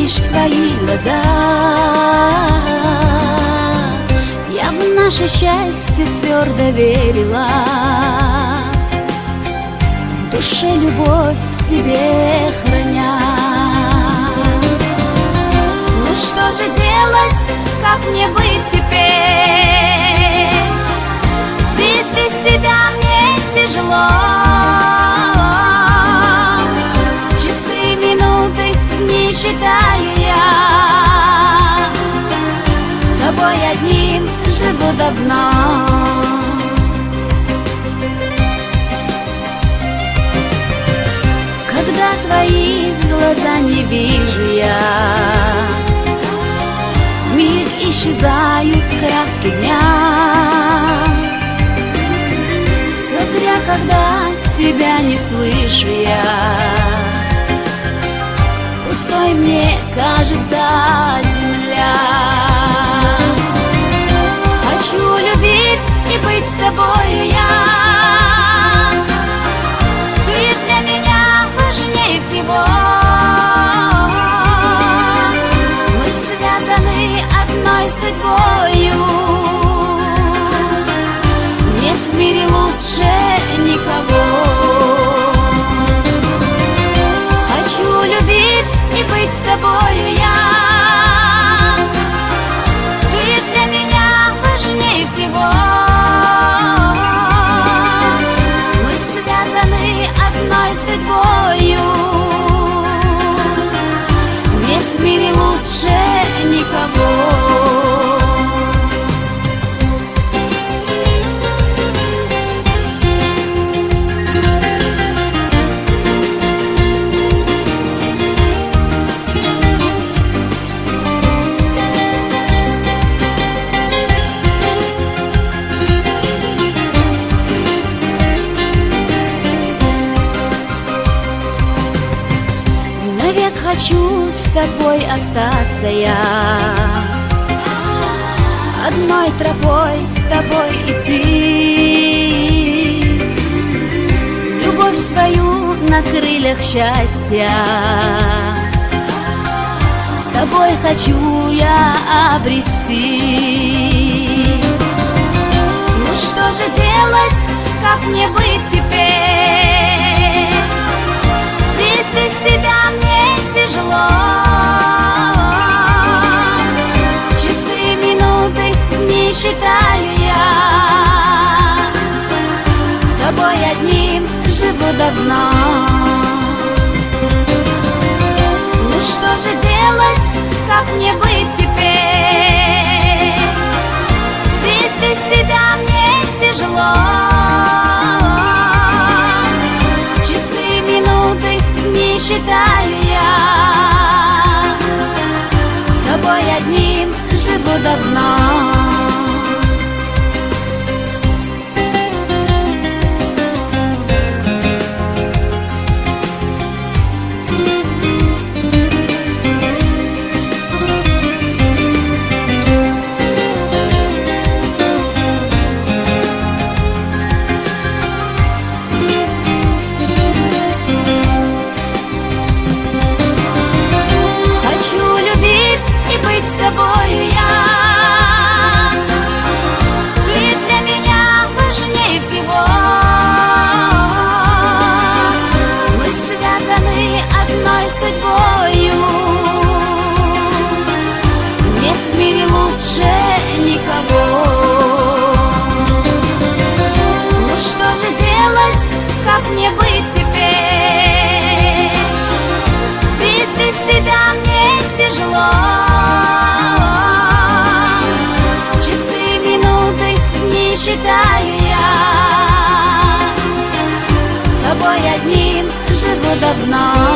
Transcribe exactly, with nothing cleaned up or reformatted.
лишь твои глаза. Я в наше счастье твердо верила, в душе любовь к тебе храня. Ну что же делать, как мне быть теперь? Ведь без тебя мне тяжело. Часы, минуты не считаю я, тобой одним живу давно. Когда твои глаза не вижу я, вмиг исчезают краски дня. Все зря, когда тебя не слышу я, пустой мне кажется земля. Хочу любить и быть с тобою я, ты для меня важнее всего. Мы связаны одной судьбою, нет в мире лучше никого. Хочу любить и быть с тобою я, ты для меня важнее всего. Мы связаны одной судьбою, нет в мире лучше никого. Навек хочу с тобой остаться я, одной тропой с тобой идти, любовь свою на крыльях счастья с тобой хочу я обрести. Ну что же делать, как мне быть теперь? Ведь без тебя мне тяжело. Часы, минуты не считаю я, тобой одним живу давно. Ну что же делать, как мне быть теперь? Ведь без тебя мне тяжело. Часы, минуты не считаю я, тобой одним живу давно. С тобою я, ты для меня важнее всего. Мы связаны одной судьбою, нет в мире лучше никого. Ну что же делать, как мне быть теперь? Ведь без тебя мне тяжело. Часы, минуты не считаю я, тобой одним живу давно.